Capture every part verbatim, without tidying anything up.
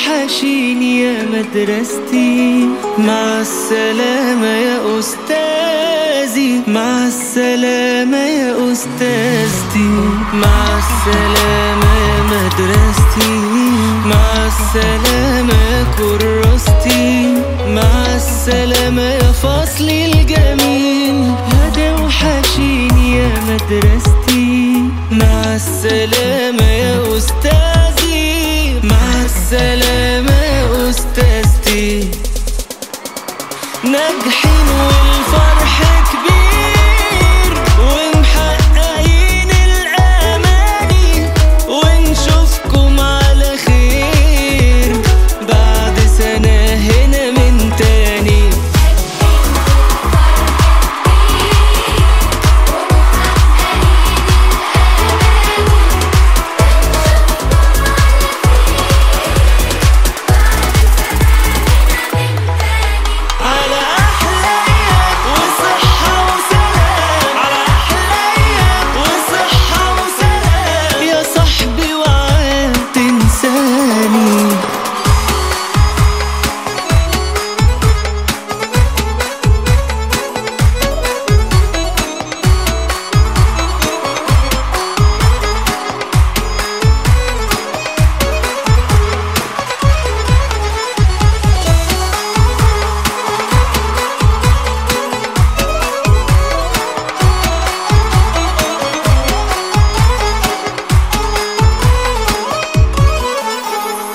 هتوحشيني يا مدرستي. مع السلامة يا أستاذي، مع السلامة يا أستاذتي، مع السلامة يا مدرستي، مع السلامة يا كراستي، مع السلامة يا فصلي الجميل. هتوحشيني يا مدرستي. مع السلامة يا أستاذي، مع السلامة يا أستاذتي. ناجحين والفرح كبير ومحققين الأماني، ونشوفكم على خير بعد سنة هنا من تاني.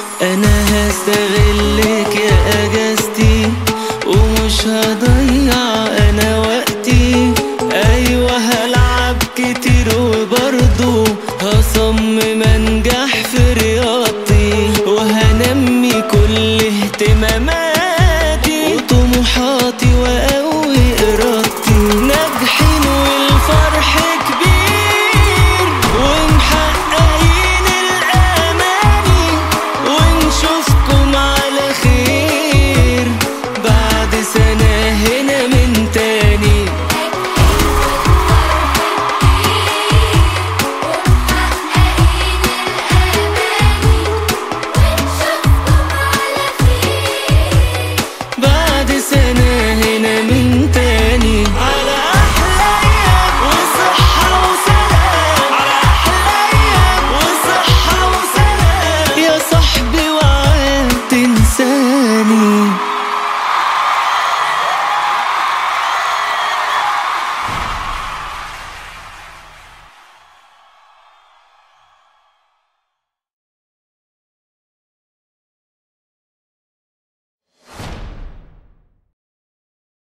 أنا هستغلك يا أجازتي ومش هضيع